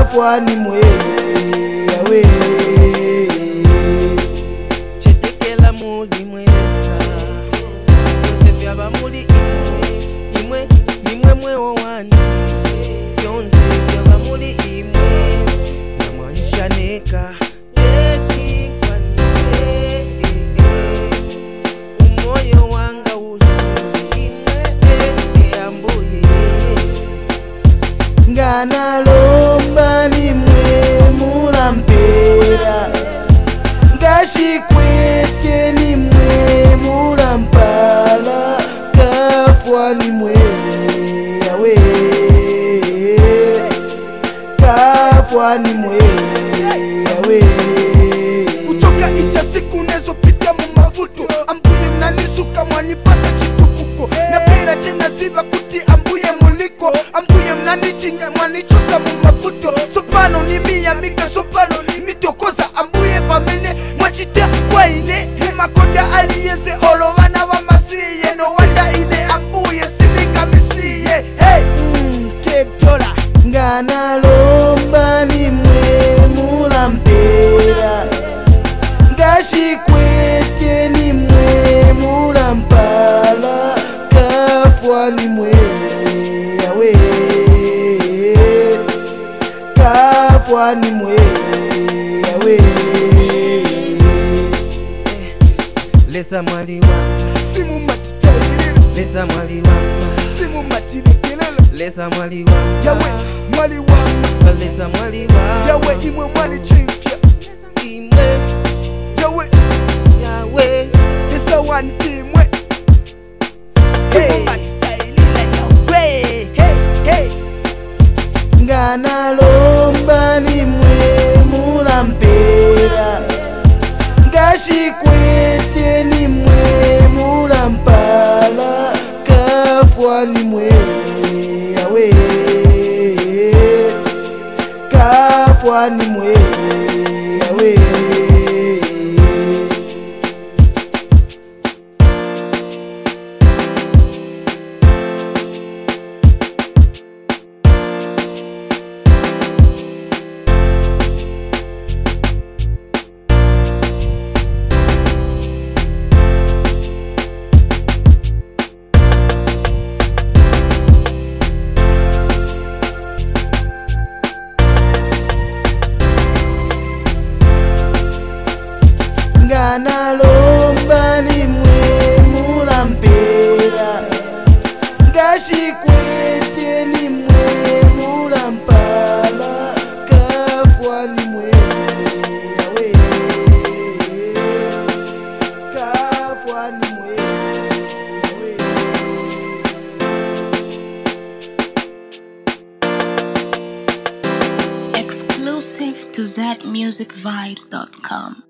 kafwani mwe yawe chetekela muli mwesa vyonse vyaba muli imwe nimwe mwewo wani vyonse vyaba muli imwe namwanshaneka umoyo wanga uli imwe ambuye nganalomba nimwe mulampera ngashikwete nimwe mulampala kafwani mwe yawe kafwani mwe yawe kutoka icha siku nezopita mu mavuto ambuye mnanisuka mwanipasa chitukuko napenda chena ziva kuti ambuye muliko ambuye mnanichinja mwanichosa mu mavuto sopano ni miyamika sopano ni mitokoza ambuye pamene mwachita kwa ine makonda aliyeze olovana wa masiye no wanda ine ambuye siningamisiye hey ketola nganalomba nimwe mulampera ngashikwete nimwe mulampala kafwani mwe yawe kafwani mwe yawe lesa mwali wanga simu matitayirira lesa mwali wanga simu matirekelele lesa mwali wanga yawe mwali wanga lesa mwali wanga yawe imwe mwali chimfya imwe yawe yawe isa wantimwe simu matitayirira yawe hey hey nganalomba nimwe mulampera ngashikwete nimwe mulampala kafwani mwe yawe kafwani mwe yawe nganalomba nimwe mulampera ngashikwete nimwe mulampala kafwani mwe yawe kafwani mwe yawe Exclusive to ZMusicVibes.com.